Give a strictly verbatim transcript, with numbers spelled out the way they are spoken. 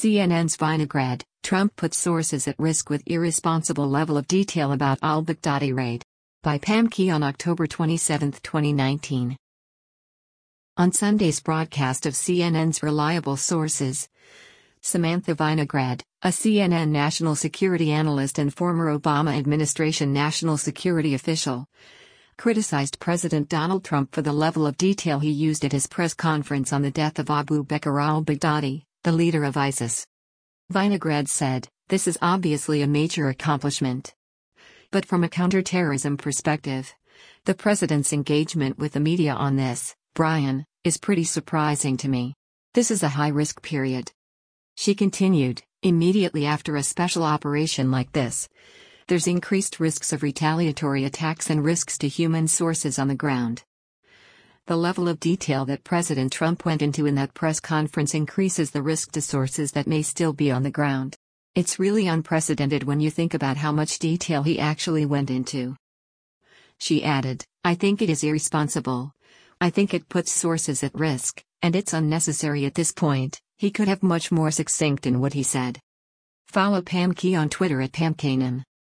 C N N's Vinograd, Trump puts sources at risk with irresponsible level of detail about al-Baghdadi raid. By Pam Key on October twenty-seventh, twenty nineteen. On Sunday's broadcast of C N N's Reliable Sources, Samantha Vinograd, a C N N national security analyst and former Obama administration national security official, criticized President Donald Trump for the level of detail he used at his press conference on the death of Abu Bakr al-Baghdadi, the leader of ISIS. Vinograd said, "This is obviously a major accomplishment. But from a counterterrorism perspective, the president's engagement with the media on this, Brian, is pretty surprising to me. This is a high-risk period." She continued, "Immediately after a special operation like this, there's increased risks of retaliatory attacks and risks to human sources on the ground. The level of detail that President Trump went into in that press conference increases the risk to sources that may still be on the ground. It's really unprecedented when you think about how much detail he actually went into." She added, "I think it is irresponsible. I think it puts sources at risk, and it's unnecessary at this point. He could have much more succinct in what he said." Follow Pam Key on Twitter at PamKanem.